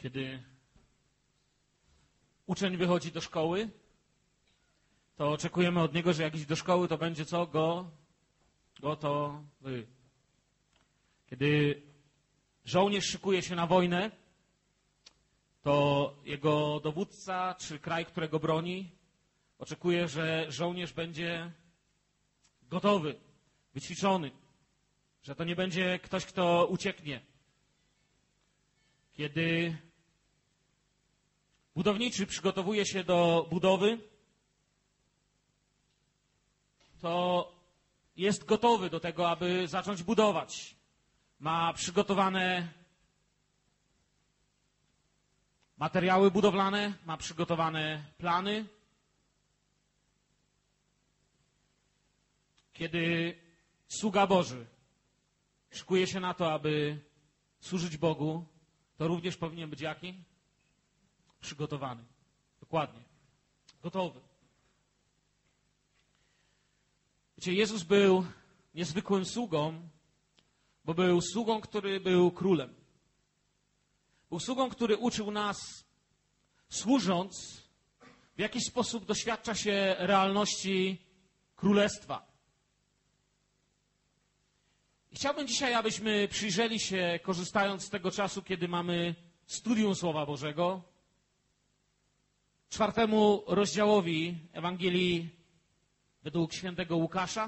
Kiedy uczeń wychodzi do szkoły, to oczekujemy od niego, że jak idzie do szkoły, to będzie co? Gotowy. Kiedy żołnierz szykuje się na wojnę, to jego dowódca czy kraj, którego broni, oczekuje, że żołnierz będzie gotowy, wyćwiczony, że to nie będzie ktoś, kto ucieknie. Kiedy budowniczy przygotowuje się do budowy, to jest gotowy do tego, aby zacząć budować. Ma przygotowane materiały budowlane, ma przygotowane plany. Kiedy sługa Boży szykuje się na to, aby służyć Bogu, to również powinien być jaki? Przygotowany. Dokładnie. Gotowy. Wiecie, Jezus był niezwykłym sługą, bo był sługą, który był królem. Był sługą, który uczył nas, służąc, w jakiś sposób doświadcza się realności królestwa. I chciałbym dzisiaj, abyśmy przyjrzeli się, korzystając z tego czasu, kiedy mamy studium Słowa Bożego, 4 rozdziałowi Ewangelii według świętego Łukasza.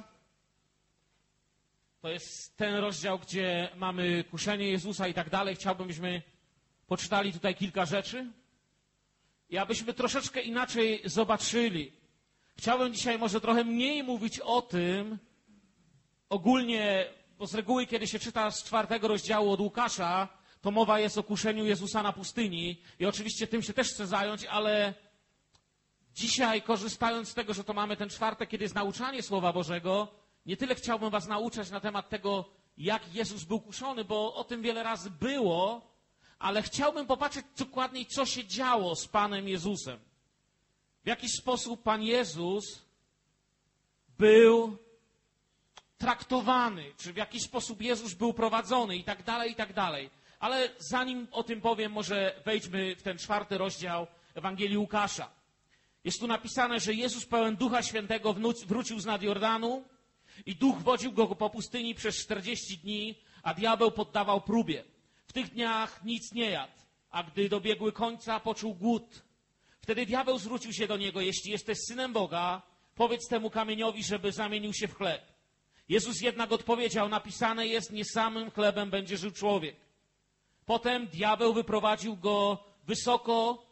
To jest ten rozdział, gdzie mamy kuszenie Jezusa i tak dalej. Chciałbym, byśmy poczytali tutaj kilka rzeczy i abyśmy troszeczkę inaczej zobaczyli. Chciałbym dzisiaj może trochę mniej mówić o tym ogólnie, bo z reguły, kiedy się czyta z 4 rozdziału od Łukasza, to mowa jest o kuszeniu Jezusa na pustyni i oczywiście tym się też chcę zająć, ale dzisiaj, korzystając z tego, że to mamy ten czwartek, kiedy jest nauczanie Słowa Bożego, nie tyle chciałbym was nauczać na temat tego, jak Jezus był kuszony, bo o tym wiele razy było, ale chciałbym popatrzeć dokładniej, co się działo z Panem Jezusem. W jaki sposób Pan Jezus był traktowany, czy w jaki sposób Jezus był prowadzony i tak dalej, i tak dalej. Ale zanim o tym powiem, może wejdźmy w ten 4 rozdział Ewangelii Łukasza. Jest tu napisane, że Jezus pełen Ducha Świętego wrócił z nad Jordanu i Duch wodził go po pustyni przez 40 dni, a diabeł poddawał próbie. W tych dniach nic nie jadł, a gdy dobiegły końca, poczuł głód. Wtedy diabeł zwrócił się do niego: jeśli jesteś Synem Boga, powiedz temu kamieniowi, żeby zamienił się w chleb. Jezus jednak odpowiedział: napisane jest, nie samym chlebem będzie żył człowiek. Potem diabeł wyprowadził go wysoko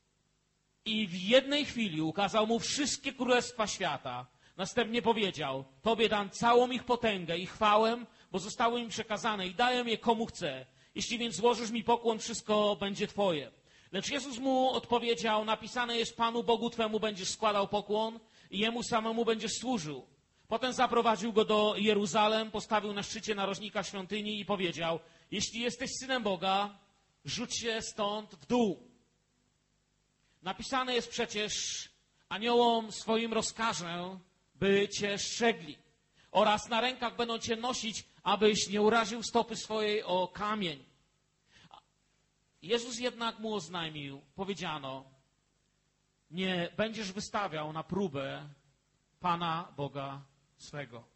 i w jednej chwili ukazał mu wszystkie królestwa świata. Następnie powiedział: Tobie dam całą ich potęgę i chwałę, bo zostały mi przekazane i daję je komu chcę. Jeśli więc złożysz mi pokłon, wszystko będzie Twoje. Lecz Jezus mu odpowiedział: napisane jest, Panu Bogu Twemu będziesz składał pokłon i Jemu samemu będziesz służył. Potem zaprowadził go do Jeruzalem, postawił na szczycie narożnika świątyni i powiedział: jeśli jesteś Synem Boga, rzuć się stąd w dół. Napisane jest przecież: aniołom swoim rozkażę, by cię strzegli. Oraz na rękach będą cię nosić, abyś nie uraził stopy swojej o kamień. Jezus jednak mu oznajmił, powiedziano: nie będziesz wystawiał na próbę Pana Boga swego.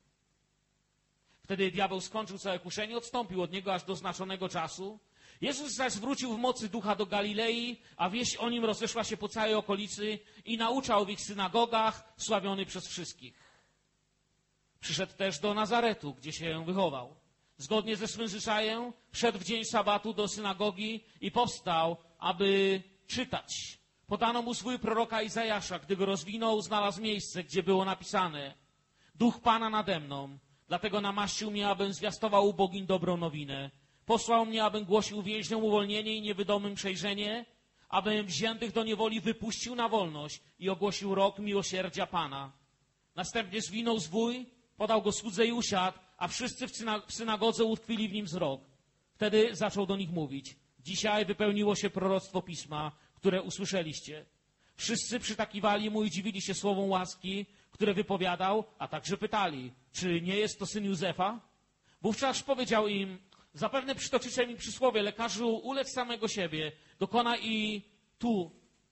Wtedy diabeł skończył całe kuszenie, odstąpił od niego aż do znaczonego czasu. Jezus zaś wrócił w mocy Ducha do Galilei, a wieść o nim rozeszła się po całej okolicy i nauczał w ich synagogach, sławiony przez wszystkich. Przyszedł też do Nazaretu, gdzie się wychował. Zgodnie ze swym zwyczajem wszedł w dzień sabatu do synagogi i powstał, aby czytać. Podano mu swój proroka Izajasza. Gdy go rozwinął, znalazł miejsce, gdzie było napisane: Duch Pana nade mną, dlatego namaścił mnie, abym zwiastował ubogim dobrą nowinę. Posłał mnie, abym głosił więźniom uwolnienie i niewidomym przejrzenie, abym wziętych do niewoli wypuścił na wolność i ogłosił rok miłosierdzia Pana. Następnie zwinął zwój, podał go słudze i usiadł, a wszyscy w synagodze utkwili w nim wzrok. Wtedy zaczął do nich mówić: dzisiaj wypełniło się proroctwo Pisma, które usłyszeliście. Wszyscy przytakiwali mu i dziwili się słowom łaski, które wypowiadał, a także pytali: czy nie jest to syn Józefa? Wówczas powiedział im: zapewne przytoczycie mi przysłowie: lekarzu, ulecz samego siebie dokona i tu,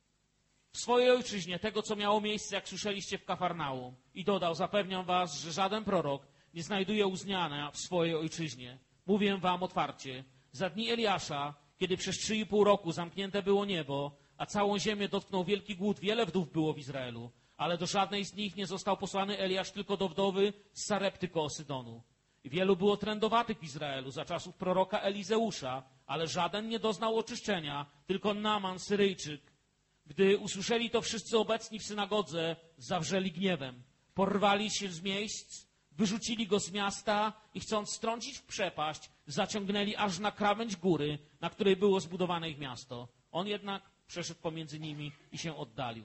w swojej ojczyźnie, tego, co miało miejsce, jak słyszeliście w Kafarnaum. I dodał, zapewniam was, że żaden prorok nie znajduje uznania w swojej ojczyźnie. Mówię wam otwarcie, za dni Eliasza, kiedy przez 3,5 roku zamknięte było niebo, a całą ziemię dotknął wielki głód, wiele wdów było w Izraelu, ale do żadnej z nich nie został posłany Eliasz, tylko do wdowy z Sarepty koło Sydonu. I wielu było trędowatych w Izraelu za czasów proroka Elizeusza, ale żaden nie doznał oczyszczenia, tylko Naaman, Syryjczyk. Gdy usłyszeli to wszyscy obecni w synagodze, zawrzeli gniewem. Porwali się z miejsc, wyrzucili go z miasta i chcąc strącić w przepaść, zaciągnęli aż na krawędź góry, na której było zbudowane ich miasto. On jednak przeszedł pomiędzy nimi i się oddalił.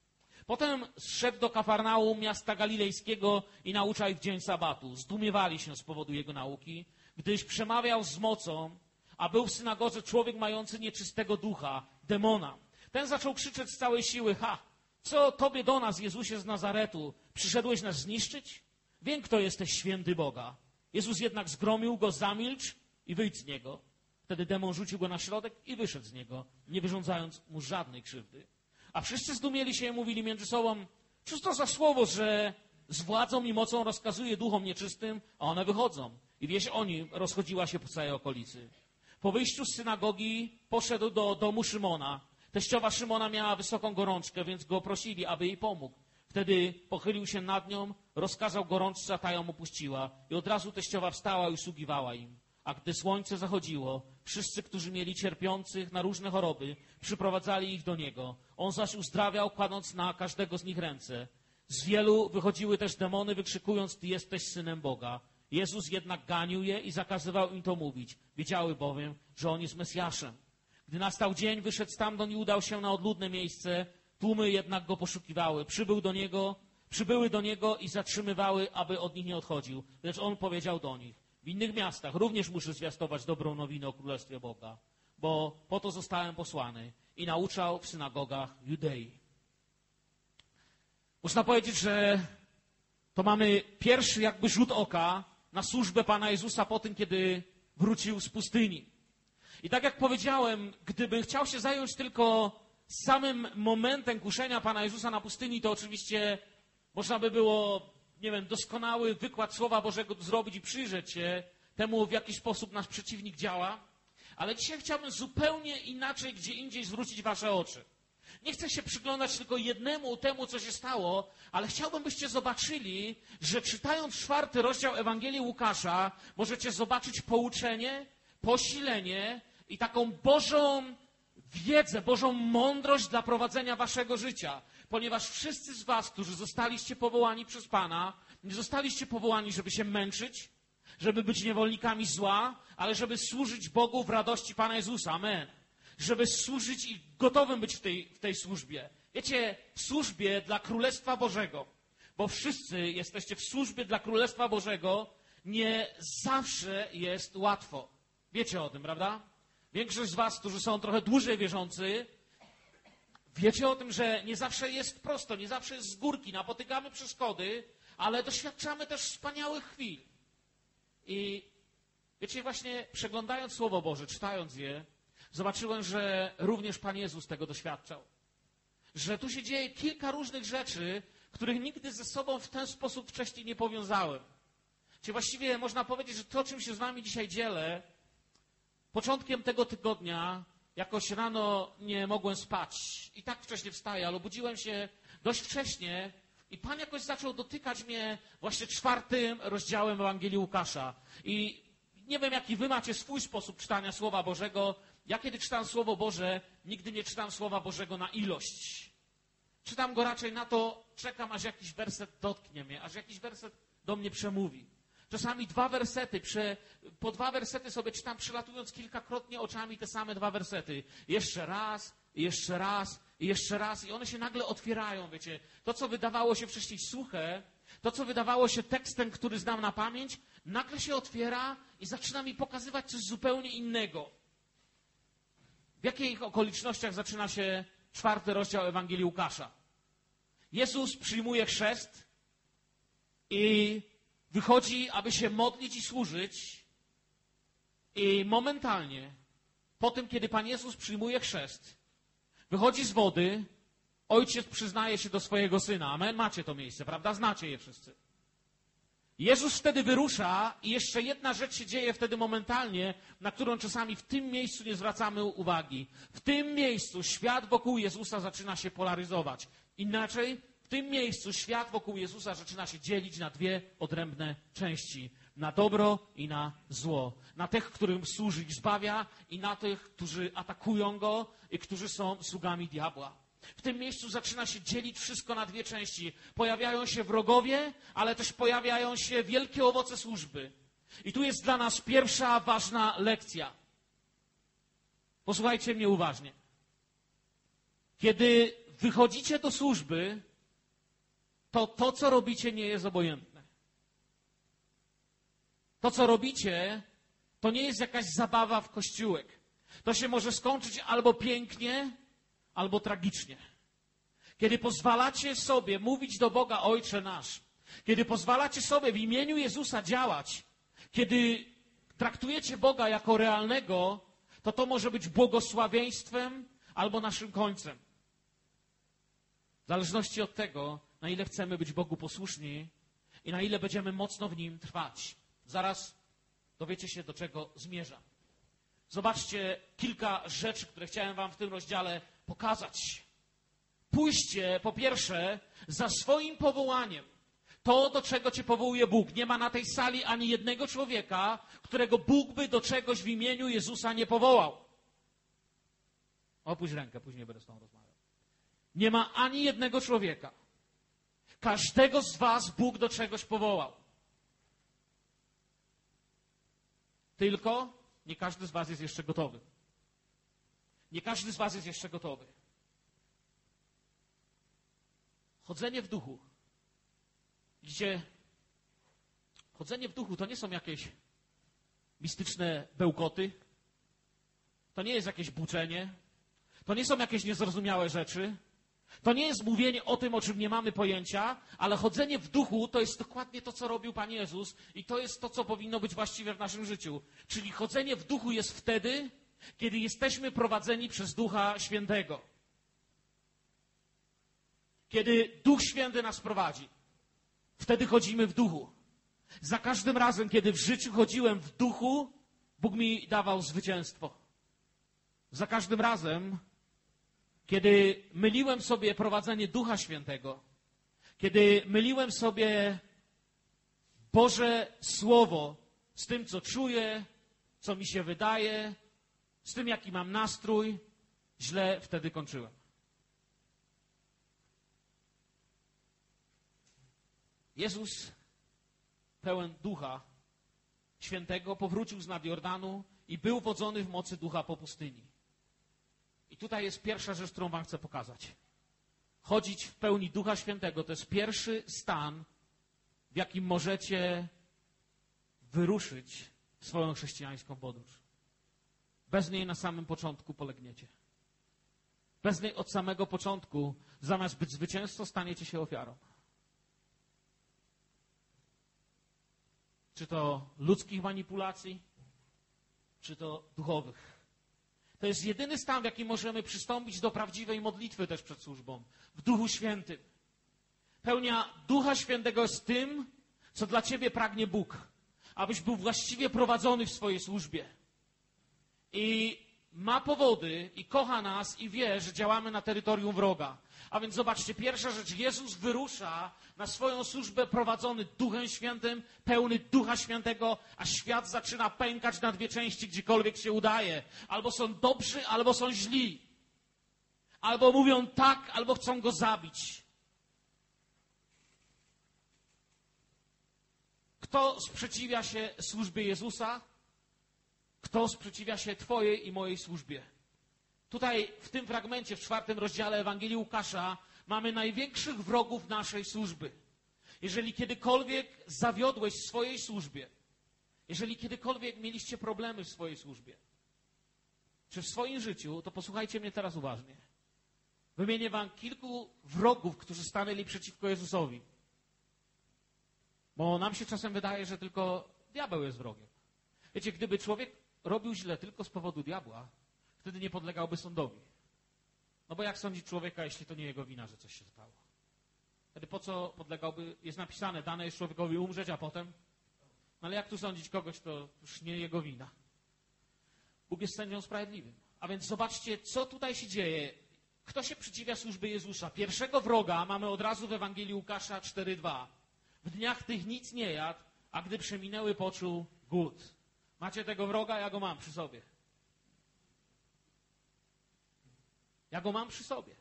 Potem zszedł do Kafarnaum, miasta galilejskiego, i nauczał ich w dzień sabatu. Zdumiewali się z powodu jego nauki, gdyż przemawiał z mocą, a był w synagodze człowiek mający nieczystego ducha, demona. Ten zaczął krzyczeć z całej siły: co tobie do nas, Jezusie z Nazaretu? Przyszedłeś nas zniszczyć? Wiem, kto jesteś, święty Boga. Jezus jednak zgromił go: zamilcz i wyjdź z niego. Wtedy demon rzucił go na środek i wyszedł z niego, nie wyrządzając mu żadnej krzywdy. A wszyscy zdumieli się i mówili między sobą: cóż to za słowo, że z władzą i mocą rozkazuje duchom nieczystym, a one wychodzą. I wieść o nim rozchodziła się po całej okolicy. Po wyjściu z synagogi poszedł do domu Szymona. Teściowa Szymona miała wysoką gorączkę, więc go prosili, aby jej pomógł. Wtedy pochylił się nad nią, rozkazał gorączce, a ta ją opuściła. I od razu teściowa wstała i usługiwała im. A gdy słońce zachodziło, wszyscy, którzy mieli cierpiących na różne choroby, przyprowadzali ich do niego. On zaś uzdrawiał, kładąc na każdego z nich ręce. Z wielu wychodziły też demony, wykrzykując: ty jesteś Synem Boga. Jezus jednak ganił je i zakazywał im to mówić. Wiedziały bowiem, że on jest Mesjaszem. Gdy nastał dzień, wyszedł stamtąd i udał się na odludne miejsce. Tłumy jednak go poszukiwały. Przybyły do niego i zatrzymywały, aby od nich nie odchodził. Lecz on powiedział do nich: w innych miastach również muszę zwiastować dobrą nowinę o Królestwie Boga, bo po to zostałem posłany. I nauczał w synagogach Judei. Można powiedzieć, że to mamy pierwszy jakby rzut oka na służbę Pana Jezusa po tym, kiedy wrócił z pustyni. I tak jak powiedziałem, gdyby chciał się zająć tylko samym momentem kuszenia Pana Jezusa na pustyni, to oczywiście można by było, doskonały wykład Słowa Bożego zrobić i przyjrzeć się temu, w jaki sposób nasz przeciwnik działa. Ale dzisiaj chciałbym zupełnie inaczej, gdzie indziej zwrócić wasze oczy. Nie chcę się przyglądać tylko jednemu temu, co się stało, ale chciałbym, byście zobaczyli, że czytając 4 rozdział Ewangelii Łukasza, możecie zobaczyć pouczenie, posilenie i taką Bożą wiedzę, Bożą mądrość dla prowadzenia waszego życia. Ponieważ wszyscy z was, którzy zostaliście powołani przez Pana, nie zostaliście powołani, żeby się męczyć, żeby być niewolnikami zła, ale żeby służyć Bogu w radości Pana Jezusa. Amen. Żeby służyć i gotowym być w tej służbie. Wiecie, w służbie dla Królestwa Bożego, bo wszyscy jesteście w służbie dla Królestwa Bożego, nie zawsze jest łatwo. Wiecie o tym, prawda? Większość z was, którzy są trochę dłużej wierzący, wiecie o tym, że nie zawsze jest prosto, nie zawsze jest z górki, napotykamy przeszkody, ale doświadczamy też wspaniałych chwil. I wiecie, właśnie przeglądając Słowo Boże, czytając je, zobaczyłem, że również Pan Jezus tego doświadczał. Że tu się dzieje kilka różnych rzeczy, których nigdy ze sobą w ten sposób wcześniej nie powiązałem. Czyli właściwie można powiedzieć, że to, czym się z wami dzisiaj dzielę, początkiem tego tygodnia jakoś rano nie mogłem spać. I tak wcześnie wstaję, ale obudziłem się dość wcześnie i Pan jakoś zaczął dotykać mnie właśnie 4 rozdziałem Ewangelii Łukasza. I nie wiem, jaki wy macie swój sposób czytania Słowa Bożego. Ja kiedy czytam Słowo Boże, nigdy nie czytam Słowa Bożego na ilość. Czytam go raczej na to, czekam, aż jakiś werset dotknie mnie, aż jakiś werset do mnie przemówi. Czasami 2 wersety, po 2 wersety sobie czytam, przelatując kilkakrotnie oczami te same 2 wersety. Jeszcze raz, jeszcze raz, jeszcze raz. I one się nagle otwierają, wiecie. To, co wydawało się wcześniej suche, to, co wydawało się tekstem, który znam na pamięć, nagle się otwiera i zaczyna mi pokazywać coś zupełnie innego. W jakich okolicznościach zaczyna się 4 rozdział Ewangelii Łukasza? Jezus przyjmuje chrzest i wychodzi, aby się modlić i służyć. I momentalnie po tym, kiedy Pan Jezus przyjmuje chrzest, wychodzi z wody, ojciec przyznaje się do swojego syna. Amen? Macie to miejsce, prawda? Znacie je wszyscy. Jezus wtedy wyrusza i jeszcze jedna rzecz się dzieje wtedy momentalnie, na którą czasami w tym miejscu nie zwracamy uwagi. W tym miejscu świat wokół Jezusa zaczyna się polaryzować. Inaczej, w tym miejscu świat wokół Jezusa zaczyna się dzielić na dwie odrębne części. Na dobro i na zło. Na tych, którym służy i zbawia, i na tych, którzy atakują Go i którzy są sługami diabła. W tym miejscu zaczyna się dzielić wszystko na dwie części. Pojawiają się wrogowie, ale też pojawiają się wielkie owoce służby. I tu jest dla nas pierwsza ważna lekcja. Posłuchajcie mnie uważnie. Kiedy wychodzicie do służby, to co robicie, nie jest obojętne. To, co robicie, to nie jest jakaś zabawa w kościółek. To się może skończyć albo pięknie, albo tragicznie. Kiedy pozwalacie sobie mówić do Boga Ojcze nasz, kiedy pozwalacie sobie w imieniu Jezusa działać, kiedy traktujecie Boga jako realnego, to może być błogosławieństwem albo naszym końcem. W zależności od tego, na ile chcemy być Bogu posłuszni i na ile będziemy mocno w Nim trwać. Zaraz dowiecie się, do czego zmierzam. Zobaczcie kilka rzeczy, które chciałem wam w tym rozdziale pokazać. Pójście, po pierwsze, za swoim powołaniem. To, do czego cię powołuje Bóg. Nie ma na tej sali ani jednego człowieka, którego Bóg by do czegoś w imieniu Jezusa nie powołał. Opuść rękę, później będę z tą rozmawiał. Nie ma ani jednego człowieka. Każdego z was Bóg do czegoś powołał. Tylko nie każdy z was jest jeszcze gotowy. Nie każdy z was jest jeszcze gotowy. Chodzenie w duchu. Widzicie, chodzenie w duchu to nie są jakieś mistyczne bełkoty. To nie jest jakieś buczenie. To nie są jakieś niezrozumiałe rzeczy. To nie jest mówienie o tym, o czym nie mamy pojęcia, ale chodzenie w duchu to jest dokładnie to, co robił Pan Jezus i to jest to, co powinno być właściwe w naszym życiu. Czyli chodzenie w duchu jest wtedy, kiedy jesteśmy prowadzeni przez Ducha Świętego. Kiedy Duch Święty nas prowadzi, wtedy chodzimy w duchu. Za każdym razem, kiedy w życiu chodziłem w duchu, Bóg mi dawał zwycięstwo. Za każdym razem, kiedy myliłem sobie prowadzenie Ducha Świętego, kiedy myliłem sobie Boże Słowo z tym, co czuję, co mi się wydaje, z tym, jaki mam nastrój, źle wtedy kończyłem. Jezus, pełen Ducha Świętego, powrócił z nad Jordanu i był wodzony w mocy Ducha po pustyni. I tutaj jest pierwsza rzecz, którą wam chcę pokazać. Chodzić w pełni Ducha Świętego to jest pierwszy stan, w jakim możecie wyruszyć swoją chrześcijańską podróż. Bez niej na samym początku polegniecie. Bez niej od samego początku, zamiast być zwycięzcą, staniecie się ofiarą. Czy to ludzkich manipulacji, czy to duchowych. To jest jedyny stan, w jakim możemy przystąpić do prawdziwej modlitwy też przed służbą. W Duchu Świętym. Pełnia Ducha Świętego jest tym, co dla ciebie pragnie Bóg. Abyś był właściwie prowadzony w swojej służbie. I ma powody, i kocha nas, i wie, że działamy na terytorium wroga. A więc zobaczcie, pierwsza rzecz. Jezus wyrusza na swoją służbę prowadzony Duchem Świętym, pełny Ducha Świętego, a świat zaczyna pękać na dwie części, gdziekolwiek się udaje. Albo są dobrzy, albo są źli. Albo mówią tak, albo chcą go zabić. Kto sprzeciwia się służbie Jezusa? Kto sprzeciwia się twojej i mojej służbie? Tutaj w tym fragmencie, w 4 rozdziale Ewangelii Łukasza mamy największych wrogów naszej służby. Jeżeli kiedykolwiek zawiodłeś w swojej służbie, jeżeli kiedykolwiek mieliście problemy w swojej służbie, czy w swoim życiu, to posłuchajcie mnie teraz uważnie. Wymienię wam kilku wrogów, którzy stanęli przeciwko Jezusowi. Bo nam się czasem wydaje, że tylko diabeł jest wrogiem. Wiecie, gdyby człowiek robił źle tylko z powodu diabła, wtedy nie podlegałby sądowi. No bo jak sądzić człowieka, jeśli to nie jego wina, że coś się stało? Wtedy po co podlegałby, jest napisane, dane jest człowiekowi umrzeć, a potem? No ale jak tu sądzić kogoś, to już nie jego wina. Bóg jest sędzią sprawiedliwym. A więc zobaczcie, co tutaj się dzieje. Kto się przeciwia służbie Jezusa? Pierwszego wroga mamy od razu w Ewangelii Łukasza 4:2. W dniach tych nic nie jadł, a gdy przeminęły, poczuł głód. Macie tego wroga? Ja go mam przy sobie. Ja go mam przy sobie.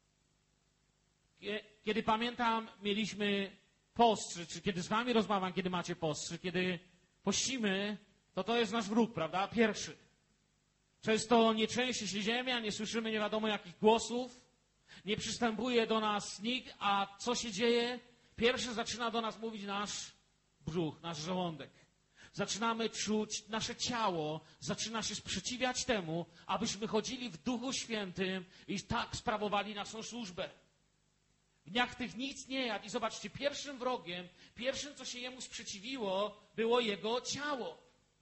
Kiedy pamiętam, mieliśmy post, czy kiedy z wami rozmawiam, kiedy macie post, czy kiedy pościmy, to jest nasz wróg, prawda? Pierwszy. Często nie trzęsie się ziemia, nie słyszymy nie wiadomo jakich głosów, nie przystępuje do nas nikt, a co się dzieje? Pierwszy zaczyna do nas mówić nasz brzuch, nasz żołądek. Zaczynamy czuć, nasze ciało zaczyna się sprzeciwiać temu, abyśmy chodzili w Duchu Świętym i tak sprawowali naszą służbę. W dniach tych nic nie jadł. I zobaczcie, pierwszym wrogiem, pierwszym, co się jemu sprzeciwiło, było jego ciało.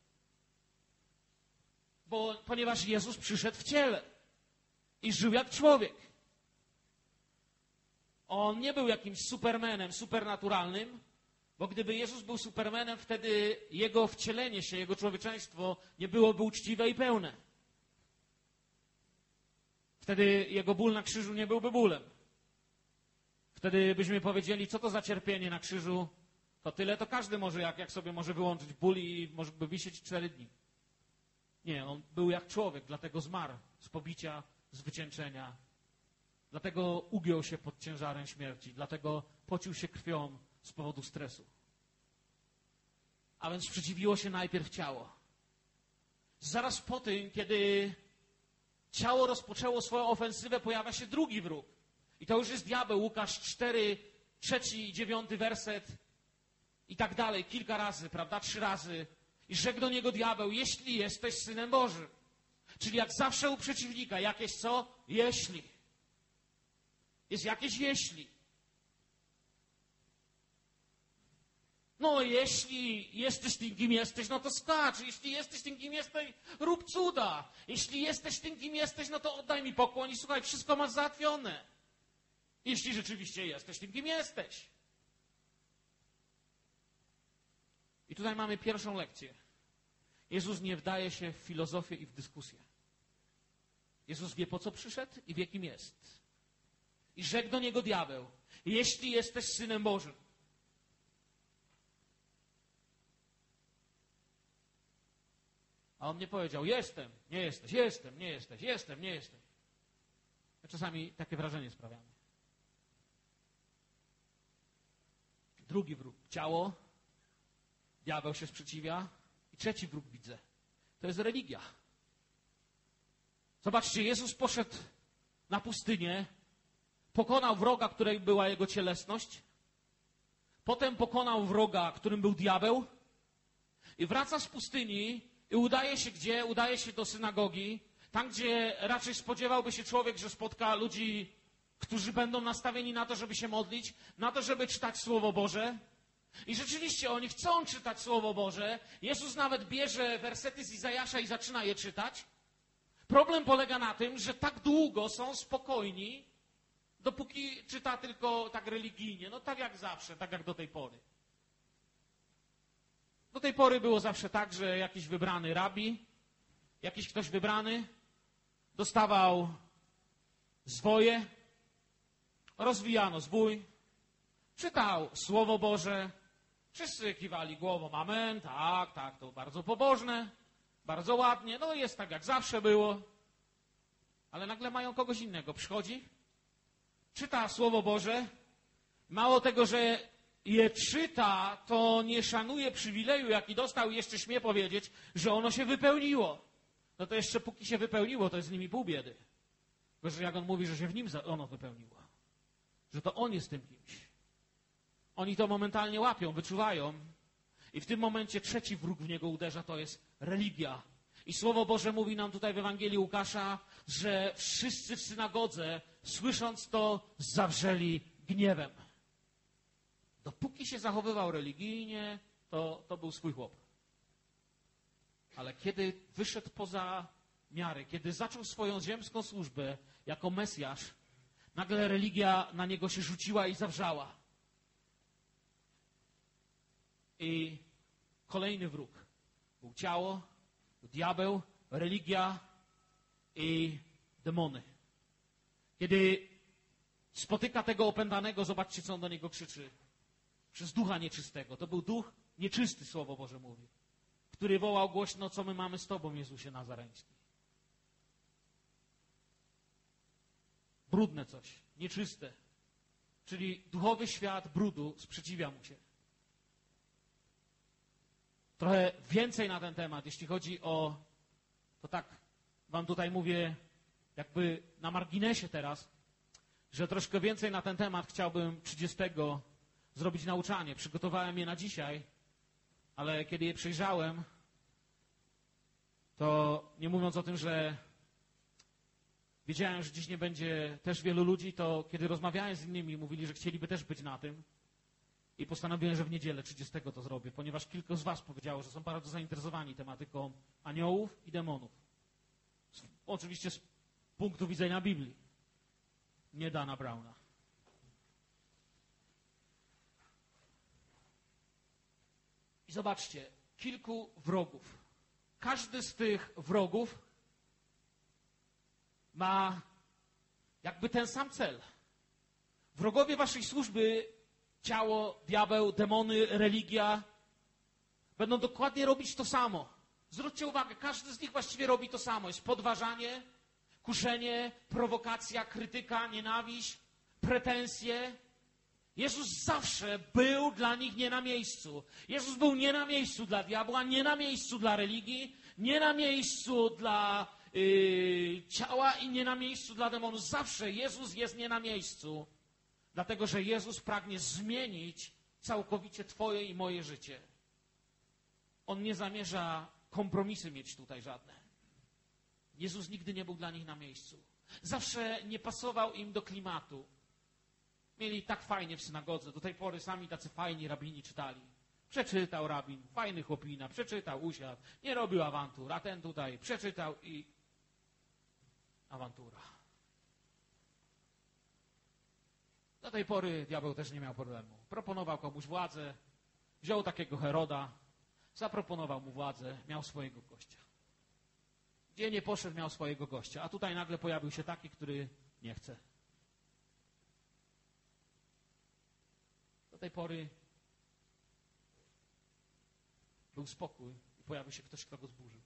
Ponieważ Jezus przyszedł w ciele i żył jak człowiek. On nie był jakimś supermanem, supernaturalnym, bo gdyby Jezus był supermanem, wtedy jego wcielenie się, jego człowieczeństwo nie byłoby uczciwe i pełne. Wtedy jego ból na krzyżu nie byłby bólem. Wtedy byśmy powiedzieli, co to za cierpienie na krzyżu, to tyle, to każdy może, jak sobie może wyłączyć ból i może by wisieć 4 dni. Nie, on był jak człowiek, dlatego zmarł z pobicia, z wycieńczenia. Dlatego ugiął się pod ciężarem śmierci, dlatego pocił się krwią z powodu stresu. A więc sprzeciwiło się najpierw ciało. Zaraz po tym, kiedy ciało rozpoczęło swoją ofensywę, pojawia się drugi wróg. I to już jest diabeł, Łukasz 4, 3 i 9 werset i tak dalej, kilka razy, prawda, 3 razy. I rzekł do niego diabeł, jeśli jesteś Synem Bożym. Czyli jak zawsze u przeciwnika, jakieś co? Jeśli. Jest jakieś jeśli. No jeśli jesteś tym, kim jesteś, no to skacz. Jeśli jesteś tym, kim jesteś, rób cuda. Jeśli jesteś tym, kim jesteś, no to oddaj mi pokłon i słuchaj, wszystko masz załatwione. Jeśli rzeczywiście jesteś tym, kim jesteś. I tutaj mamy pierwszą lekcję. Jezus nie wdaje się w filozofię i w dyskusję. Jezus wie, po co przyszedł i wie, kim jest. I rzekł do niego diabeł, jeśli jesteś Synem Bożym. A on nie powiedział, jestem, nie jesteś, jestem, nie jesteś, jestem, nie jestem. My czasami takie wrażenie sprawiamy. Drugi wróg, ciało. Diabeł się sprzeciwia. I trzeci wróg widzę. To jest religia. Zobaczcie, Jezus poszedł na pustynię, pokonał wroga, którym była jego cielesność, potem pokonał wroga, którym był diabeł i wraca z pustyni i udaje się gdzie? Udaje się do synagogi, tam gdzie raczej spodziewałby się człowiek, że spotka ludzi, którzy będą nastawieni na to, żeby się modlić, na to, żeby czytać Słowo Boże. I rzeczywiście oni chcą czytać Słowo Boże. Jezus nawet bierze wersety z Izajasza i zaczyna je czytać. Problem polega na tym, że tak długo są spokojni, dopóki czyta tylko tak religijnie. No tak jak zawsze, tak jak do tej pory. Do tej pory było zawsze tak, że jakiś wybrany rabi, jakiś ktoś wybrany dostawał zwoje, rozwijano zwój, czytał Słowo Boże, wszyscy kiwali głową, amen, tak, tak, to bardzo pobożne, bardzo ładnie, no jest tak jak zawsze było, ale nagle mają kogoś innego, przychodzi, czyta Słowo Boże, mało tego, że je czyta, to nie szanuje przywileju, jaki dostał i jeszcze śmie powiedzieć, że ono się wypełniło. No to jeszcze póki się wypełniło, to jest z nimi pół biedy. Bo że jak on mówi, że się w nim ono wypełniło, że to on jest tym kimś. Oni to momentalnie łapią, wyczuwają i w tym momencie trzeci wróg w niego uderza, to jest religia. I Słowo Boże mówi nam tutaj w Ewangelii Łukasza, że wszyscy w synagodze, słysząc to, zawrzeli gniewem. Dopóki się zachowywał religijnie, to był swój chłop. Ale kiedy wyszedł poza miary. Kiedy zaczął swoją ziemską służbę jako Mesjasz, nagle religia na niego się rzuciła i zawrzała. I kolejny wróg. Był ciało, był diabeł, religia i demony. Kiedy spotyka tego opętanego, zobaczcie, co on do niego krzyczy. Przez ducha nieczystego. To był duch nieczysty, Słowo Boże mówi, który wołał głośno, co my mamy z Tobą, Jezusie Nazareński. Brudne coś, nieczyste. Czyli duchowy świat brudu sprzeciwia mu się. Trochę więcej na ten temat, jeśli chodzi o, to tak wam tutaj mówię jakby na marginesie teraz, że troszkę więcej na ten temat chciałbym 30 zrobić nauczanie. Przygotowałem je na dzisiaj, ale kiedy je przejrzałem, to nie mówiąc o tym, że wiedziałem, że dziś nie będzie też wielu ludzi, to kiedy rozmawiałem z innymi, mówili, że chcieliby też być na tym. I postanowiłem, że w niedzielę 30 to zrobię, ponieważ kilku z was powiedziało, że są bardzo zainteresowani tematyką aniołów i demonów. Oczywiście z punktu widzenia Biblii. Nie Dana Browna. I zobaczcie, kilku wrogów. Każdy z tych wrogów ma jakby ten sam cel. Wrogowie waszej służby, ciało, diabeł, demony, religia, będą dokładnie robić to samo. Zwróćcie uwagę, każdy z nich właściwie robi to samo. Jest podważanie, kuszenie, prowokacja, krytyka, nienawiść, pretensje. Jezus zawsze był dla nich nie na miejscu. Jezus był nie na miejscu dla diabła, nie na miejscu dla religii, nie na miejscu dla ciała i nie na miejscu dla demonów. Zawsze Jezus jest nie na miejscu, dlatego że Jezus pragnie zmienić całkowicie twoje i moje życie. On nie zamierza kompromisy mieć tutaj żadne. Jezus nigdy nie był dla nich na miejscu. Zawsze nie pasował im do klimatu. Mieli tak fajnie w synagodze. Do tej pory sami tacy fajni rabini czytali. Przeczytał rabin, fajny chłopina, przeczytał, usiadł, nie robił awantur, a ten tutaj przeczytał i awantura. Do tej pory diabeł też nie miał problemu. Proponował komuś władzę, wziął takiego Heroda, zaproponował mu władzę, miał swojego gościa. Gdzie nie poszedł, miał swojego gościa. A tutaj nagle pojawił się taki, który nie chce. Do tej pory był spokój i pojawił się ktoś, kto go zburzył.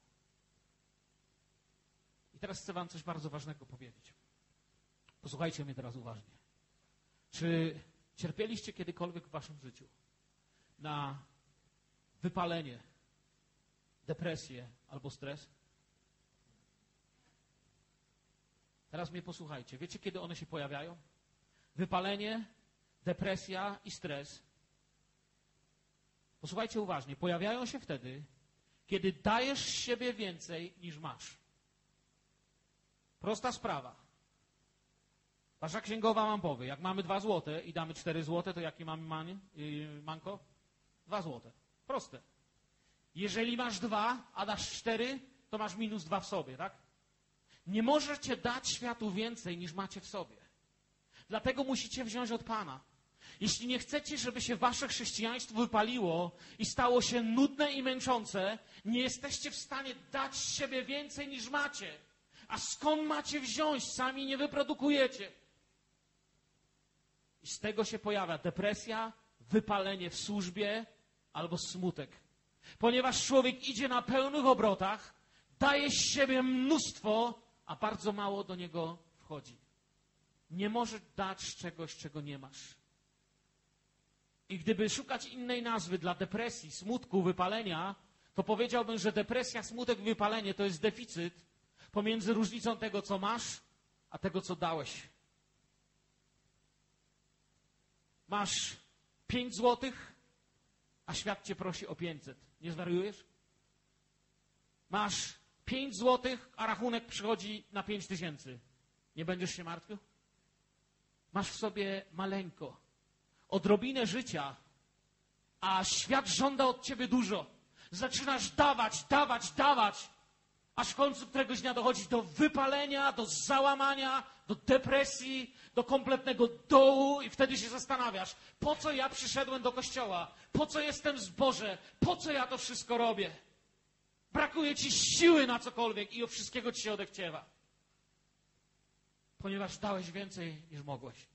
I teraz chcę wam coś bardzo ważnego powiedzieć. Posłuchajcie mnie teraz uważnie. Czy cierpieliście kiedykolwiek w waszym życiu na wypalenie, depresję albo stres? Teraz mnie posłuchajcie. Wiecie, kiedy one się pojawiają? Wypalenie, depresja i stres. Posłuchajcie uważnie. Pojawiają się wtedy, kiedy dajesz z siebie więcej niż masz. Prosta sprawa. Wasza księgowa wam powie, jak mamy 2 złote i damy 4 złote, to jaki mamy manko? 2 złote. Proste. Jeżeli masz 2, a dasz 4, to masz -2 w sobie, tak? Nie możecie dać światu więcej, niż macie w sobie. Dlatego musicie wziąć od Pana. Jeśli nie chcecie, żeby się wasze chrześcijaństwo wypaliło i stało się nudne i męczące, nie jesteście w stanie dać z siebie więcej, niż macie. A skąd macie wziąć? Sami nie wyprodukujecie. I z tego się pojawia depresja, wypalenie w służbie albo smutek. Ponieważ człowiek idzie na pełnych obrotach, daje z siebie mnóstwo, a bardzo mało do niego wchodzi. Nie możesz dać czegoś, czego nie masz. I gdyby szukać innej nazwy dla depresji, smutku, wypalenia, to powiedziałbym, że depresja, smutek, wypalenie to jest deficyt pomiędzy różnicą tego, co masz, a tego, co dałeś. Masz 5 złotych, a świat cię prosi o 500. Nie zwariujesz? Masz 5 złotych, a rachunek przychodzi na 5000. Nie będziesz się martwił? Masz w sobie maleńko, odrobinę życia, a świat żąda od ciebie dużo. Zaczynasz dawać, dawać, dawać, Aż w końcu któregoś dnia dochodzi do wypalenia, do załamania, do depresji, do kompletnego dołu i wtedy się zastanawiasz, po co ja przyszedłem do kościoła, po co jestem w zborze, po co ja to wszystko robię. Brakuje ci siły na cokolwiek i od wszystkiego ci się odechciewa. Ponieważ dałeś więcej niż mogłeś.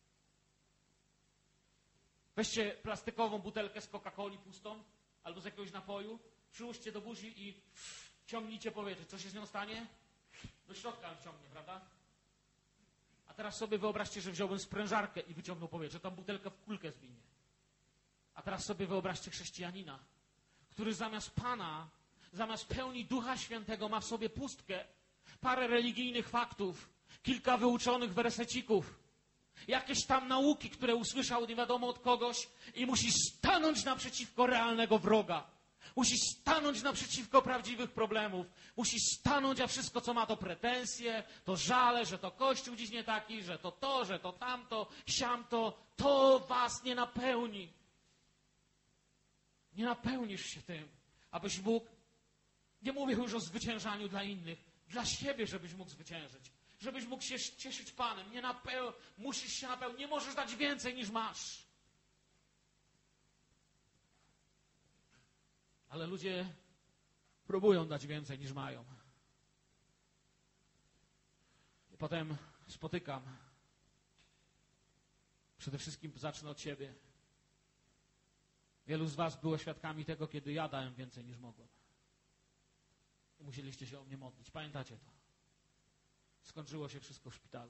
Weźcie plastikową butelkę z Coca-Coli pustą albo z jakiegoś napoju, przyłóżcie do buzi i ciągnijcie powietrze. Co się z nią stanie? Do środka wciągnie, prawda? A teraz sobie wyobraźcie, że wziąłbym sprężarkę i wyciągnął powietrze. Tą butelkę w kulkę zwinie. A teraz sobie wyobraźcie chrześcijanina, który zamiast Pana, zamiast pełni Ducha Świętego ma w sobie pustkę, parę religijnych faktów, kilka wyuczonych wersecików, jakieś tam nauki, które usłyszał nie wiadomo od kogoś i musi stanąć naprzeciwko realnego wroga. Musi stanąć naprzeciwko prawdziwych problemów. Musi stanąć, a wszystko, co ma, to pretensje, to żale, że to Kościół dziś nie taki, że to, że to tamto, siamto. To was nie napełni. Nie napełnisz się tym, abyś mógł, nie mówię już o zwyciężaniu dla innych, dla siebie, żebyś mógł zwyciężyć. Żebyś mógł się cieszyć Panem. Musisz się napełnić. Nie możesz dać więcej niż masz. Ale ludzie próbują dać więcej niż mają. I potem spotykam. Przede wszystkim zacznę od siebie. Wielu z was było świadkami tego, kiedy ja dałem więcej niż mogłem. I musieliście się o mnie modlić. Pamiętacie to? Skończyło się wszystko w szpitalu.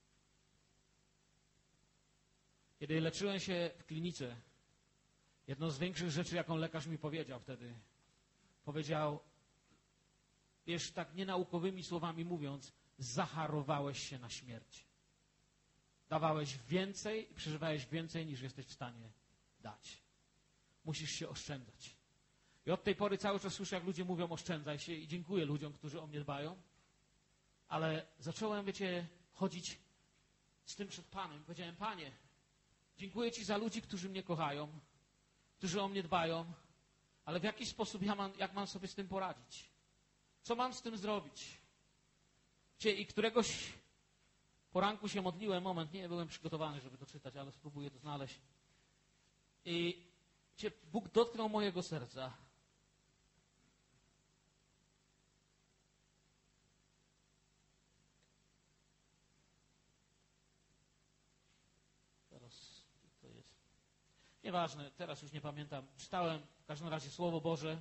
Kiedy leczyłem się w klinice, jedną z większych rzeczy, jaką lekarz mi powiedział wtedy, powiedział, wiesz, tak nienaukowymi słowami mówiąc, zacharowałeś się na śmierć. Dawałeś więcej i przeżywałeś więcej, niż jesteś w stanie dać. Musisz się oszczędzać. I od tej pory cały czas słyszę, jak ludzie mówią, oszczędzaj się i dziękuję ludziom, którzy o mnie dbają. Ale zacząłem, wiecie, chodzić z tym przed Panem. Powiedziałem, Panie, dziękuję Ci za ludzi, którzy mnie kochają, którzy o mnie dbają, ale w jaki sposób jak mam sobie z tym poradzić? Co mam z tym zrobić? I któregoś poranku się modliłem, nie byłem przygotowany, żeby to czytać, ale spróbuję to znaleźć. I Bóg dotknął mojego serca. To jest. Nieważne, teraz już nie pamiętam. Czytałem w każdym razie Słowo Boże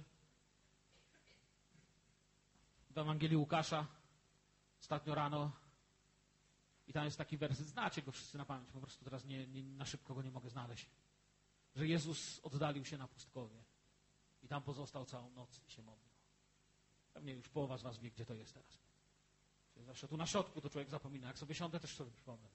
w Ewangelii Łukasza ostatnio rano i tam jest taki werset, znacie go wszyscy na pamięć, po prostu teraz na szybko go nie mogę znaleźć, że Jezus oddalił się na pustkowie i tam pozostał całą noc i się modlił. Pewnie już połowa z was wie, gdzie to jest teraz. Zawsze tu na środku to człowiek zapomina, jak sobie siądę, też sobie przypomnę.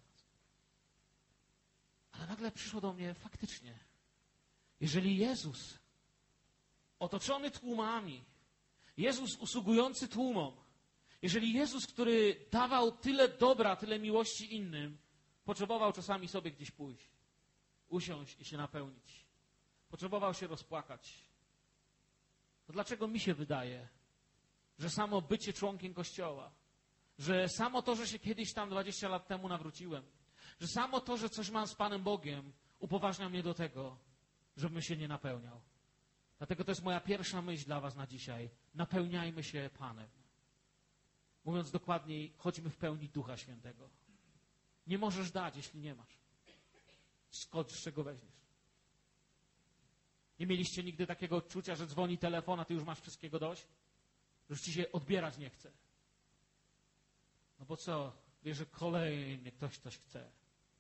Ale nagle przyszło do mnie faktycznie, jeżeli Jezus, otoczony tłumami, Jezus usługujący tłumom, jeżeli Jezus, który dawał tyle dobra, tyle miłości innym, potrzebował czasami sobie gdzieś pójść, usiąść i się napełnić, potrzebował się rozpłakać, to dlaczego mi się wydaje, że samo bycie członkiem Kościoła, że samo to, że się kiedyś tam 20 lat temu nawróciłem, że samo to, że coś mam z Panem Bogiem, upoważnia mnie do tego, żebym się nie napełniał. Dlatego to jest moja pierwsza myśl dla was na dzisiaj. Napełniajmy się Panem. Mówiąc dokładniej, chodźmy w pełni Ducha Świętego. Nie możesz dać, jeśli nie masz. Skąd, z czego weźmiesz? Nie mieliście nigdy takiego odczucia, że dzwoni telefon, a ty już masz wszystkiego dość? Że już ci się odbierać nie chce. No bo co? Wiesz, że kolejny ktoś coś chce.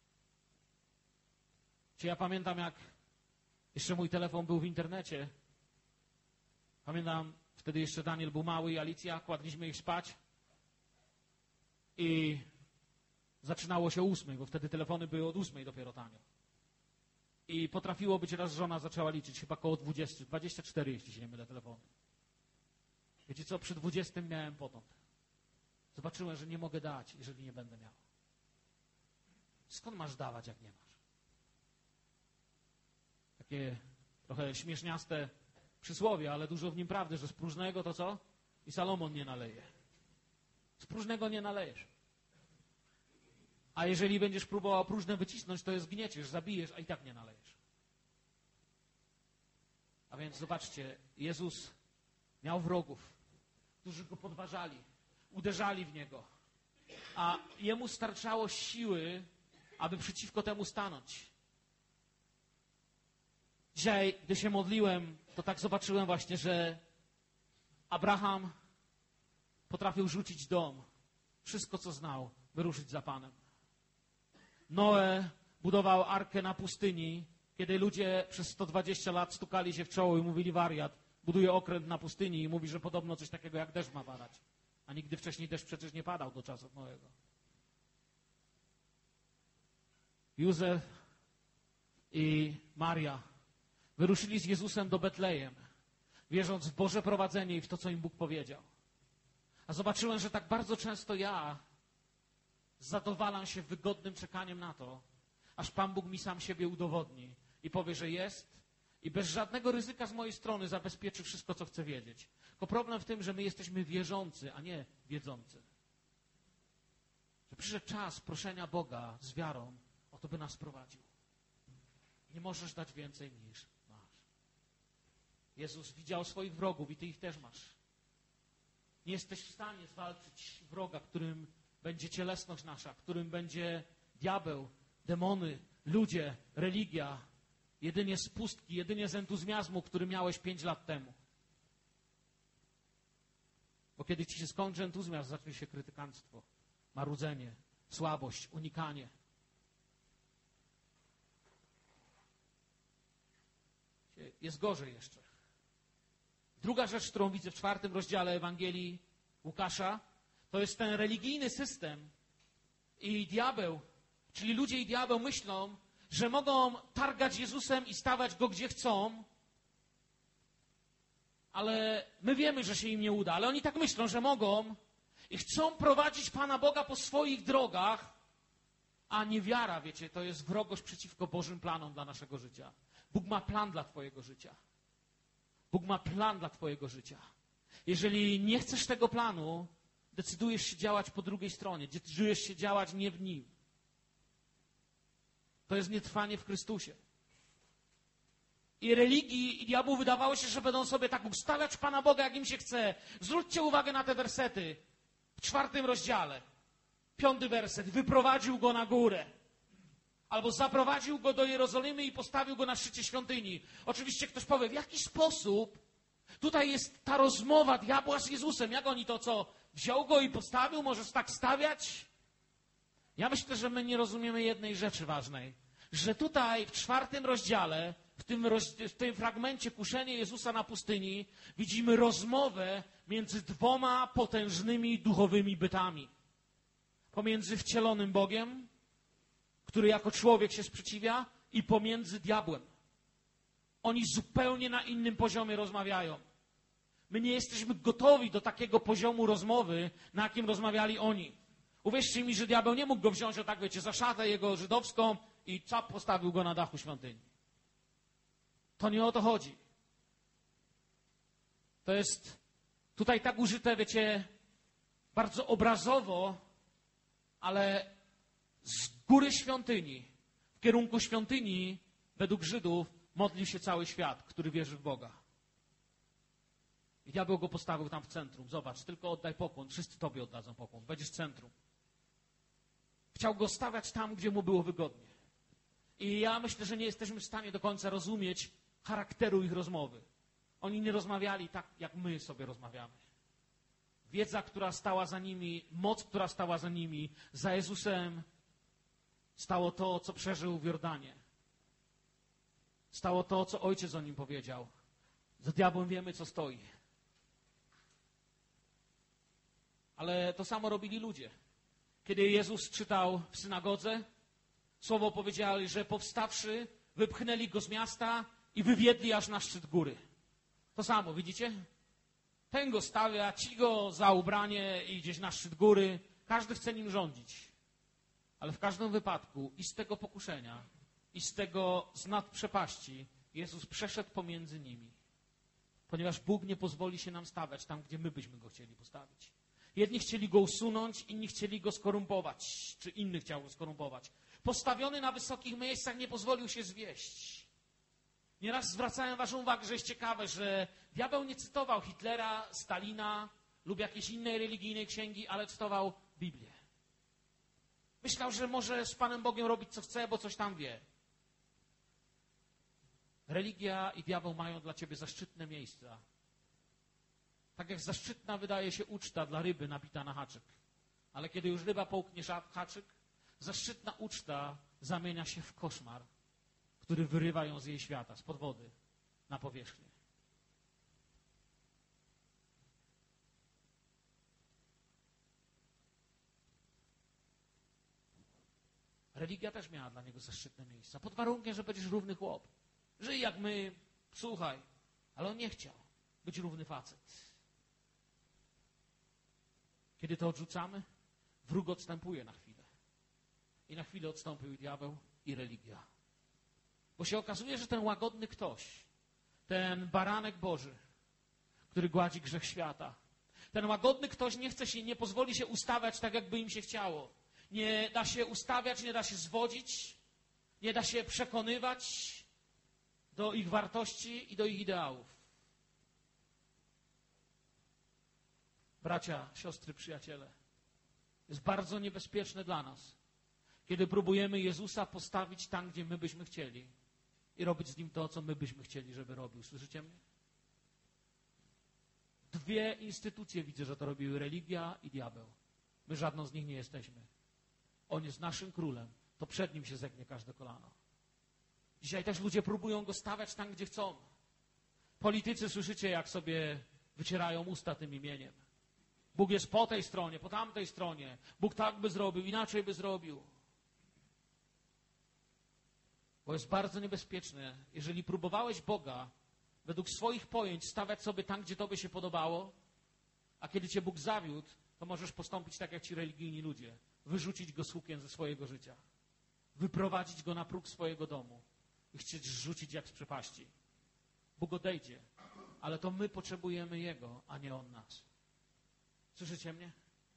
Czy ja pamiętam, jak jeszcze mój telefon był w internecie. Pamiętam, wtedy jeszcze Daniel był mały i Alicja, kładliśmy ich spać i zaczynało się o 8, bo wtedy telefony były od 8 dopiero tanio. I potrafiło być, raz żona zaczęła liczyć, chyba koło 20, 24, jeśli się nie mylę, telefony. Wiecie co, przy 20 miałem potąd. Zobaczyłem, że nie mogę dać, jeżeli nie będę miał. Skąd masz dawać, jak nie masz? Takie trochę śmieszniaste przysłowie, ale dużo w nim prawdy, że z próżnego to co? i Salomon nie naleje. Z próżnego nie nalejesz. A jeżeli będziesz próbował próżne wycisnąć, to je zgnieciesz, zabijesz, a i tak nie nalejesz. A więc zobaczcie, Jezus miał wrogów, którzy go podważali, uderzali w Niego, a Jemu starczało siły, aby przeciwko temu stanąć. Dzisiaj, gdy się modliłem, to tak zobaczyłem właśnie, że Abraham potrafił rzucić dom, wszystko co znał, wyruszyć za Panem. Noe budował arkę na pustyni, kiedy ludzie przez 120 lat stukali się w czoło i mówili wariat, buduje okręt na pustyni i mówi, że podobno coś takiego jak deszcz ma padać. A nigdy wcześniej deszcz przecież nie padał do czasów Noego. Józef i Maria wyruszyli z Jezusem do Betlejem, wierząc w Boże prowadzenie i w to, co im Bóg powiedział. A zobaczyłem, że tak bardzo często ja zadowalam się wygodnym czekaniem na to, aż Pan Bóg mi sam siebie udowodni i powie, że jest i bez żadnego ryzyka z mojej strony zabezpieczy wszystko, co chcę wiedzieć. Tylko problem w tym, że my jesteśmy wierzący, a nie wiedzący. Że przyszedł czas proszenia Boga z wiarą o to, by nas prowadził. Nie możesz dać więcej niż masz. Jezus widział swoich wrogów i ty ich też masz. Nie jesteś w stanie zwalczyć wroga, którym będzie cielesność nasza, którym będzie diabeł, demony, ludzie, religia, jedynie z pustki, jedynie z entuzjazmu, który miałeś 5 lat temu. Bo kiedy ci się skończy entuzjazm, zacznie się krytykanstwo, marudzenie, słabość, unikanie. Jest gorzej jeszcze. Druga rzecz, którą widzę w 4 rozdziale Ewangelii Łukasza, to jest ten religijny system i diabeł, czyli ludzie i diabeł myślą, że mogą targać Jezusem i stawiać Go gdzie chcą, ale my wiemy, że się im nie uda, ale oni tak myślą, że mogą i chcą prowadzić Pana Boga po swoich drogach, a niewiara, wiecie, to jest wrogość przeciwko Bożym planom dla naszego życia. Bóg ma plan dla twojego życia. Bóg ma plan dla twojego życia. Jeżeli nie chcesz tego planu, decydujesz się działać po drugiej stronie, decydujesz się działać nie w Nim. To jest nietrwanie w Chrystusie. I religii i diabłu wydawało się, że będą sobie tak ustawiać Pana Boga, jak im się chce. Zwróćcie uwagę na te wersety w 4 rozdziale. 5 werset. Wyprowadził go na górę. Albo zaprowadził go do Jerozolimy i postawił go na szczycie świątyni. Oczywiście ktoś powie, w jaki sposób tutaj jest ta rozmowa diabła z Jezusem. Jak oni to co? Wziął go i postawił? Możesz tak stawiać? Ja myślę, że my nie rozumiemy jednej rzeczy ważnej. Że tutaj w 4 rozdziale, w tym fragmencie kuszenie Jezusa na pustyni, widzimy rozmowę między 2 potężnymi duchowymi bytami. Pomiędzy wcielonym Bogiem, który jako człowiek się sprzeciwia, i pomiędzy diabłem. Oni zupełnie na innym poziomie rozmawiają. My nie jesteśmy gotowi do takiego poziomu rozmowy, na jakim rozmawiali oni. Uwierzcie mi, że diabeł nie mógł go wziąć o tak, wiecie, za szatę jego żydowską i czap postawił go na dachu świątyni. To nie o to chodzi. To jest tutaj tak użyte, wiecie, bardzo obrazowo, ale z góry świątyni, w kierunku świątyni, według Żydów, modlił się cały świat, który wierzy w Boga. I diabeł go postawił tam w centrum. Zobacz, tylko oddaj pokłon, wszyscy tobie oddadzą pokłon, będziesz centrum. Chciał go stawiać tam, gdzie mu było wygodnie. I ja myślę, że nie jesteśmy w stanie do końca rozumieć charakteru ich rozmowy. Oni nie rozmawiali tak, jak my sobie rozmawiamy. Wiedza, która stała za nimi, moc, która stała za nimi, za Jezusem stało to, co przeżył w Jordanie. Stało to, co Ojciec o nim powiedział. Za diabłem wiemy, co stoi. Ale to samo robili ludzie. Kiedy Jezus czytał w synagodze, słowo powiedzieli, że powstawszy, wypchnęli go z miasta i wywiedli aż na szczyt góry. To samo, widzicie? Ten go stawia, ci go za ubranie i gdzieś na szczyt góry. Każdy chce nim rządzić. Ale w każdym wypadku i z tego pokuszenia, i z tego z nad przepaści Jezus przeszedł pomiędzy nimi. Ponieważ Bóg nie pozwoli się nam stawiać tam, gdzie my byśmy Go chcieli postawić. Jedni chcieli Go usunąć, inni chcieli Go skorumpować, czy inny chciał Go skorumpować. Postawiony na wysokich miejscach nie pozwolił się zwieść. Nieraz zwracałem waszą uwagę, że jest ciekawe, że diabeł nie cytował Hitlera, Stalina lub jakiejś innej religijnej księgi, ale cytował Biblię. Myślał, że może z Panem Bogiem robić co chce, bo coś tam wie. Religia i diabeł mają dla ciebie zaszczytne miejsca. Tak jak zaszczytna wydaje się uczta dla ryby nabita na haczyk. Ale kiedy już ryba połknie haczyk, zaszczytna uczta zamienia się w koszmar, który wyrywa ją z jej świata, spod wody, na powierzchnię. Religia też miała dla niego zaszczytne miejsca, pod warunkiem, że będziesz równy chłop. Żyj jak my, słuchaj. Ale on nie chciał być równy facet. Kiedy to odrzucamy, wróg odstępuje na chwilę. I na chwilę odstąpił i diabeł, i religia. Bo się okazuje, że ten łagodny ktoś, ten baranek Boży, który gładzi grzech świata, ten łagodny ktoś nie pozwoli się ustawiać tak, jakby im się chciało. Nie da się ustawiać, nie da się zwodzić, nie da się przekonywać do ich wartości i do ich ideałów. Bracia, siostry, przyjaciele, jest bardzo niebezpieczne dla nas, kiedy próbujemy Jezusa postawić tam, gdzie my byśmy chcieli i robić z Nim to, co my byśmy chcieli, żeby robił. Słyszycie mnie? Dwie instytucje widzę, że to robiły: religia i diabeł. My żadną z nich nie jesteśmy. On jest naszym królem. To przed Nim się zegnie każde kolano. Dzisiaj też ludzie próbują Go stawiać tam, gdzie chcą. Politycy, słyszycie, jak sobie wycierają usta tym imieniem. Bóg jest po tej stronie, po tamtej stronie. Bóg tak by zrobił, inaczej by zrobił. Bo jest bardzo niebezpieczne, jeżeli próbowałeś Boga według swoich pojęć stawiać sobie tam, gdzie Tobie się podobało, a kiedy Cię Bóg zawiódł, to możesz postąpić tak, jak ci religijni ludzie. Wyrzucić Go z hukiem ze swojego życia. Wyprowadzić Go na próg swojego domu i chcieć rzucić jak z przepaści. Bóg odejdzie, ale to my potrzebujemy Jego, a nie On nas. Słyszycie mnie?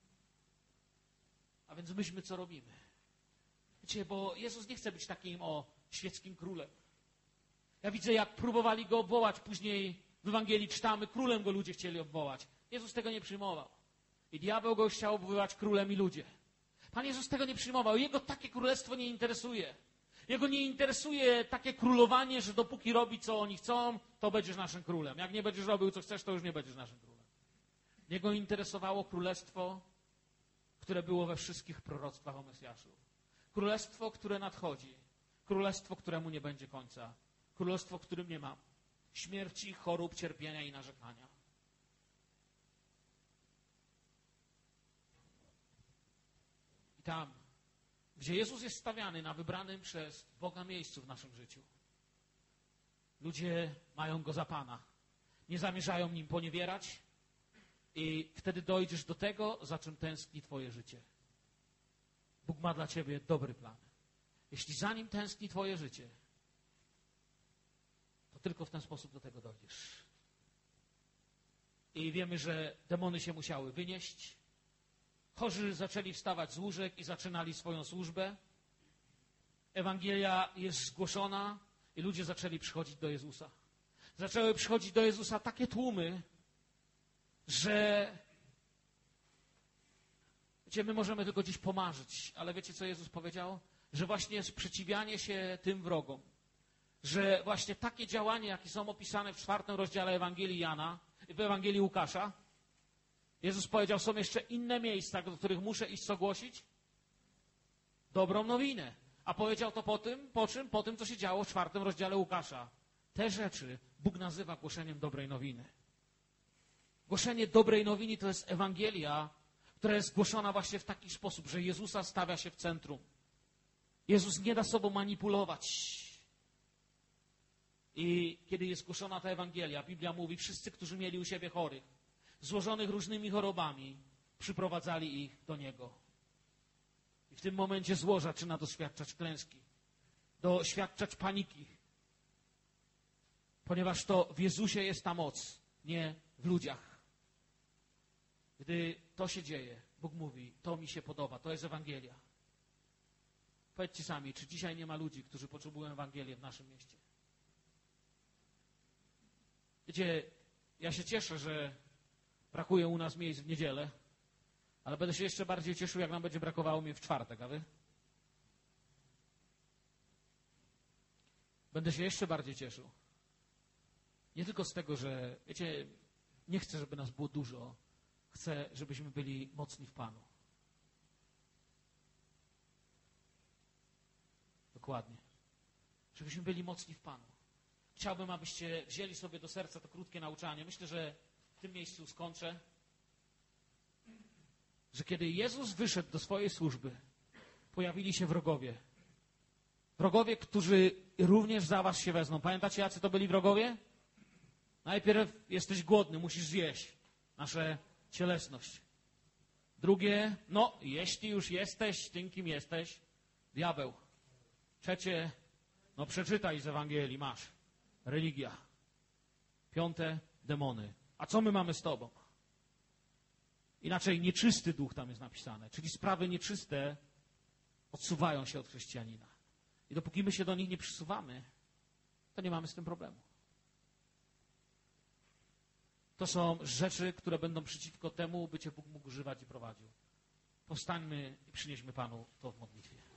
A więc myśmy co robimy? Wiecie, bo Jezus nie chce być takim świeckim królem. Ja widzę, jak próbowali Go obwołać, później w Ewangelii czytamy, królem Go ludzie chcieli obwołać. Jezus tego nie przyjmował. I diabeł Go chciał obwoływać królem i ludzie. Pan Jezus tego nie przyjmował. Jego takie królestwo nie interesuje. Jego nie interesuje takie królowanie, że dopóki robi, co oni chcą, to będziesz naszym królem. Jak nie będziesz robił, co chcesz, to już nie będziesz naszym królem. Jego interesowało królestwo, które było we wszystkich proroctwach o Mesjaszu. Królestwo, które nadchodzi. Królestwo, któremu nie będzie końca. Królestwo, w którym nie ma śmierci, chorób, cierpienia i narzekania. I tam, gdzie Jezus jest stawiany na wybranym przez Boga miejscu w naszym życiu, ludzie mają Go za Pana. Nie zamierzają Nim poniewierać i wtedy dojdziesz do tego, za czym tęskni Twoje życie. Bóg ma dla Ciebie dobry plan. Jeśli za Nim tęskni Twoje życie, to tylko w ten sposób do tego dojdziesz. I wiemy, że demony się musiały wynieść. Chorzy zaczęli wstawać z łóżek i zaczynali swoją służbę. Ewangelia jest zgłoszona i ludzie zaczęli przychodzić do Jezusa. Zaczęły przychodzić do Jezusa takie tłumy, że wiecie, my możemy tylko dziś pomarzyć, ale wiecie, co Jezus powiedział? Że właśnie sprzeciwianie się tym wrogom, że właśnie takie działania, jakie są opisane w 4 rozdziale Ewangelii Jana, w Ewangelii Łukasza, Jezus powiedział, są jeszcze inne miejsca, do których muszę iść, co głosić? Dobrą nowinę. A powiedział to po tym, po tym, co się działo w 4 rozdziale Łukasza. Te rzeczy Bóg nazywa głoszeniem dobrej nowiny. Głoszenie dobrej nowiny to jest Ewangelia, która jest głoszona właśnie w taki sposób, że Jezusa stawia się w centrum. Jezus nie da sobą manipulować. I kiedy jest głoszona ta Ewangelia, Biblia mówi, wszyscy, którzy mieli u siebie chorych, złożonych różnymi chorobami, przyprowadzali ich do Niego. I w tym momencie zło zaczyna doświadczać klęski, doświadczać paniki, ponieważ to w Jezusie jest ta moc, nie w ludziach. Gdy to się dzieje, Bóg mówi, to mi się podoba, to jest Ewangelia. Powiedzcie sami, czy dzisiaj nie ma ludzi, którzy potrzebują Ewangelii w naszym mieście? Wiecie, ja się cieszę, że brakuje u nas miejsc w niedzielę, ale będę się jeszcze bardziej cieszył, jak nam będzie brakowało mnie w czwartek, a wy? Będę się jeszcze bardziej cieszył. Nie tylko z tego, że, wiecie, nie chcę, żeby nas było dużo. Chcę, żebyśmy byli mocni w Panu. Dokładnie. Żebyśmy byli mocni w Panu. Chciałbym, abyście wzięli sobie do serca to krótkie nauczanie. Myślę, że w tym miejscu skończę. Że kiedy Jezus wyszedł do swojej służby, pojawili się wrogowie. Wrogowie, którzy również za was się wezmą. Pamiętacie, jacy to byli wrogowie? Najpierw jesteś głodny, musisz zjeść nasze cielesność. Drugie, no, jeśli już jesteś tym, kim jesteś, diabeł. Trzecie, no przeczytaj z Ewangelii, masz. Religia. Piąte, demony. A co my mamy z tobą? Inaczej nieczysty duch tam jest napisane. Czyli sprawy nieczyste odsuwają się od chrześcijanina. I dopóki my się do nich nie przysuwamy, to nie mamy z tym problemu. To są rzeczy, które będą przeciwko temu, by Cię Bóg mógł używać i prowadził. Powstańmy i przynieśmy Panu to w modlitwie.